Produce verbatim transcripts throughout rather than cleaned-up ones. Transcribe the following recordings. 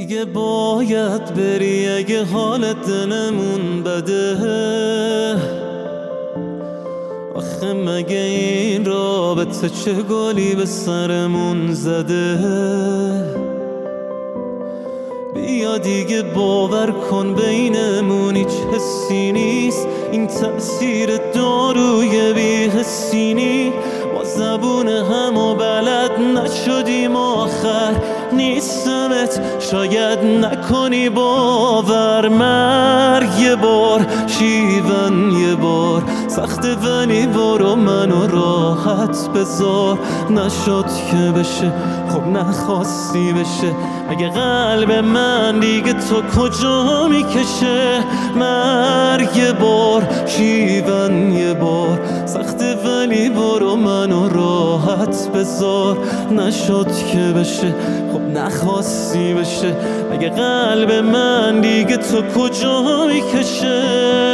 دیگه باید بری اگه حالت دلمون بده. آخه مگه این رابطه چه گلی به سرمون زده؟ بیا دیگه باور کن بینمون هیچ حسی نیست، این تأثیر داروی بی حسی نی. ما زبون همو بلد نشدیم آخر نیستمت شاید نکنی باور. مرگ یه بار شیون یه بار سخته ولی برو منو راحت بذار. نشد که بشه خب نخواستی بشه، مگه قلب من دیگه تو کجا میکشه؟ مرگ یه بار شیون یه بار سخته ولی برو منو راحت بذار. نشد که بشه خب نخواستی بشه، مگه قلب من دیگه تو کجا میکشه؟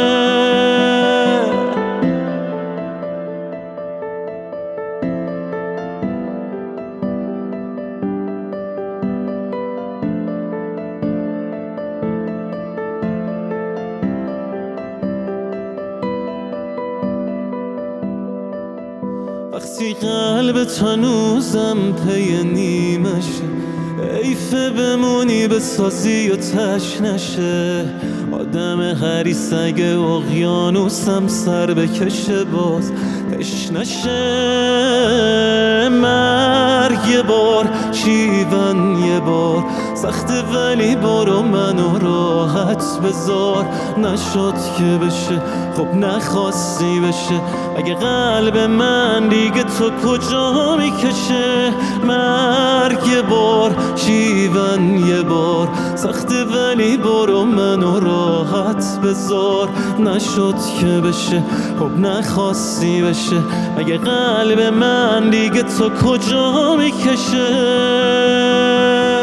وقتی قلبت هنوزم پی نیمشه، حیفه بمونی بسازی و تش نشه. آدم حریص اگه اقیانوسم سر بکشه باز تش نشه. مرگ یه بار شیون یه بار سخته ولی برو منو راحت بذار. نشد که بشه خب نخواستی بشه، اگه قلب من دیگه تو کجا میکشه؟ مرگ یه بار شیون یه بار سخته ولی برو منو راحت بذار. نشد که بشه خب نخواستی بشه، اگه قلب من دیگه تو کجا میکشه؟